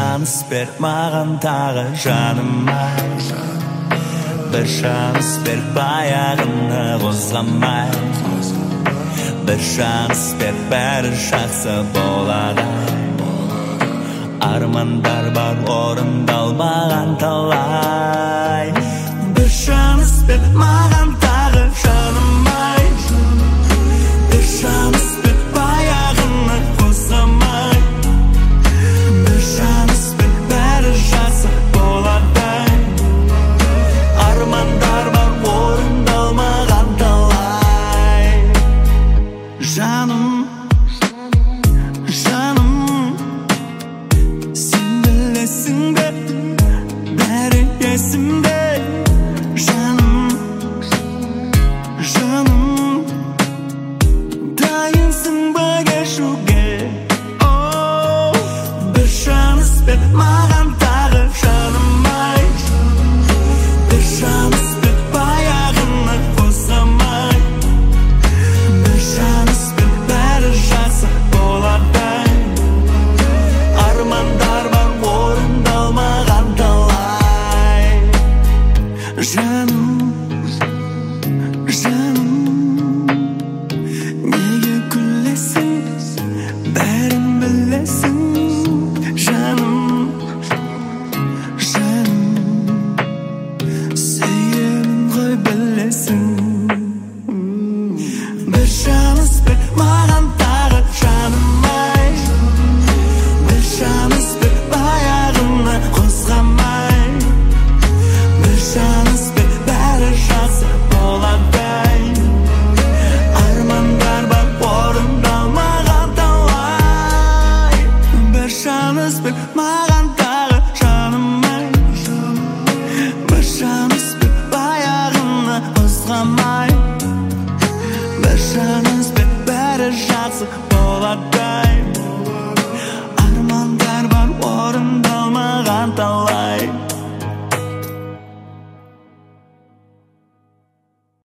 шанс бер маған тағы жаным-ай, бір шанс бер баяғыны қозғамай, бір шанс бер бәрі жақсы болады. Армандар бар орындалмаған талай. Бір шанс бер маған тағы жаным-ай, бір шанс бер баяғыны қозғамай, бір шанс бер бәрі жақсы болады. Армандар бар орындалмаған талай. Жаным, бәрі есімде. Жаным, дайынсың ба кешуге? Бір шанс бер маған тағы жаным-ай, бір шанс бер баяғыны қозғамай, бір шанс бер бәрі жақсы болады. Армандар бар орындалмаған талай. Жаным, неге күлесің, бәрін білесің. Жаным, сүйемін ғой білесің. Бір шанс бер маған тағы жаным-ай, бір шанс бер баяғыны қозғамай, бір шанс бер бәрі жақсы болады. Армандар бар орындалмаған талай. Бір шанс бер маған тағы жаным-ай, бір шанс бер баяғыны қозғамай, бір шанс бер бәрі жақсы болады. Армандар бар орындалмаған талай.